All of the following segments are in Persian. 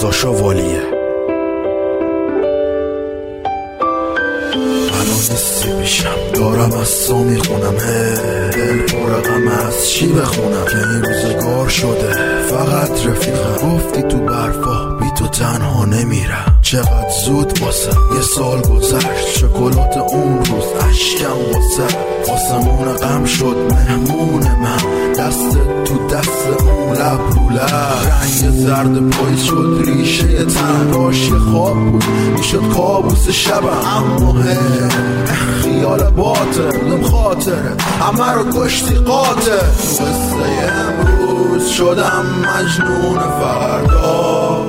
رضا شوالیه. نیستی پیشم دارم از سو میخونم، دل پر غم از چی بخونم که این روزگار شده فقط رفیقم. گفتی تو برفا بی تو تنها نمیرم، چقدر زود واسم یه سال گذشت. شکلات اون روز اشکم واسمون غم شد مهمون من، دست تو دست اون لب رو لب. رنگ زرد پاییز شد ریشه تن، کاش خواب بود میشد کابوس شبم. اما خیال باطل خاطره همه رو کشتی قاطع. قصه امروز شدم مجنون فردا،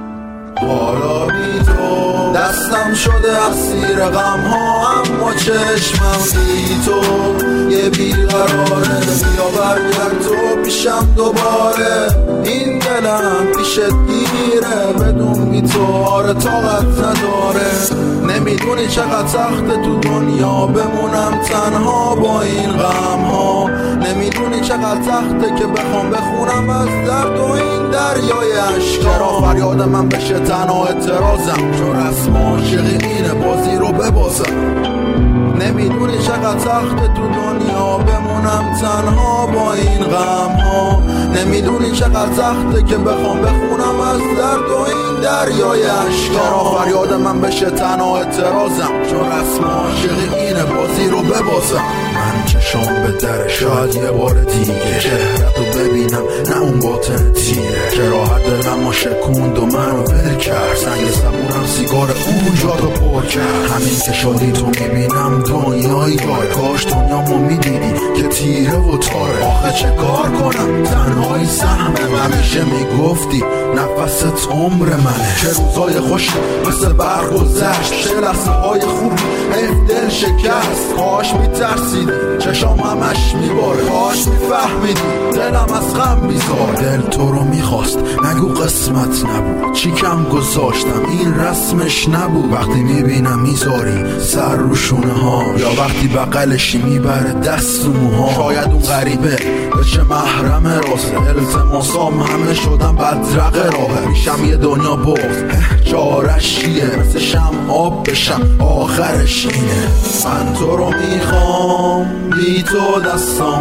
حالا بی تو دستم شده اسیر غم ها، اما چشمم بی تو یه بیقراره. بیا برگرد تو پیشم دوباره، این دلم پیشت گیره، بدون بی تو آره طاقت نداره. نمیدونی چقدر سخته تو دنیا بمونم تنها با این غم ها، نمیدونی چقدر سخته که بخوام بخونم از درد و این دریای عشق. چرا فریاد من بشه تنها اعتراضم، چون رسم عاشقی اینه بازی رو ببازم. نمیدونی چقدر سخته تو دنیا بمونم تنها با این غم ها، نمیدونی چقدر سخته که بخوام بخونم از درد و این دریای عشق. چرا فریاد من بشه تنها اعتراضم، چون رسم عاشقی اینه بازی رو ببازم. من چشام به در شاید یه بار دیگه چهرتو ببینم، نه اون باطن تیره که راحت دلم شکوند و منو ول کرد. سنگ صبورم سیگار اونجا رو پر کرد. همین که شادی تو میبینم دنیایی داره، کاش دنیامو میدیدی که تیره و تاره. آخه چه کار کنم تنهایی سهمه، همیشه میگفتی نفست عمر منه. چه روزای خوش مثل برق گذشت، چه لحظه های خوبی حیف دل شکست. کاش میترسیدی چشام همش میباره، کاش میفهمیدی دلم از غم بیزار. دل تو رو میخواست نگو قسمت نبود، چی کم گذاشتم این رسمش نبود. وقتی میبینم میذاری سر رو شونه ها، یا وقتی بغلشی میبره دست و موها. شاید اون غریبه بشه محرم راسه، التماسام همه شدم بدرق راهه. میشم یه دنیا بغض چارش چیه، مثل شم آب بشم آخرش اینه. من تو رو میخوام بی تو دستام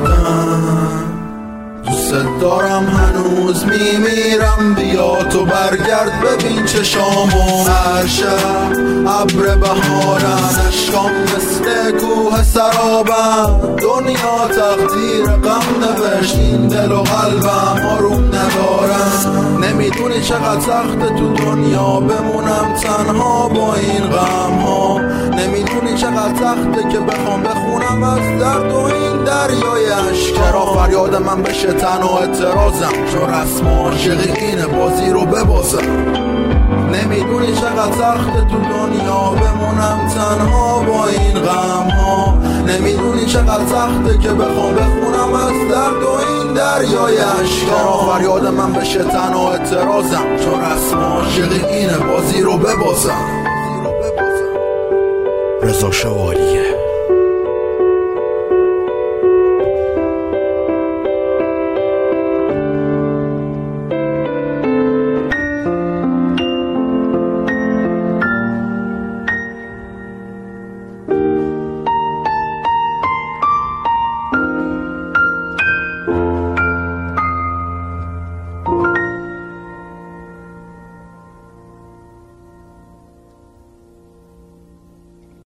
سردن، دوست دارم هنوز میمیرم. بیا تو برگرد ببین چشامو، هر شب ابر بهارن، عشقام مثل کوه سرابم. دنیا تقدیر غم نوشت، این دل و قلبم آروم ندارم. نمیدونی چقدر سخته تو دنیا بمونم تنها با این غم ها، نمیدونی چقدر سخته که بخوام بخونم از درد و این دریای عشق. چرا فریاد من بشه تنها اعتراضم، چون رسم عاشقی اینه بازی رو ببازم. نمیدونی چقدر سخته تو دنیا بمونم تنها با این غم ها، نمیدونی چقدر سخته که بخوام بخونم از درد و این دریای عشق. چرا فریاد من بشه تنها اعتراضم، چون رسم عاشقی اینه بازی رو ببازم. رضا شوالیه.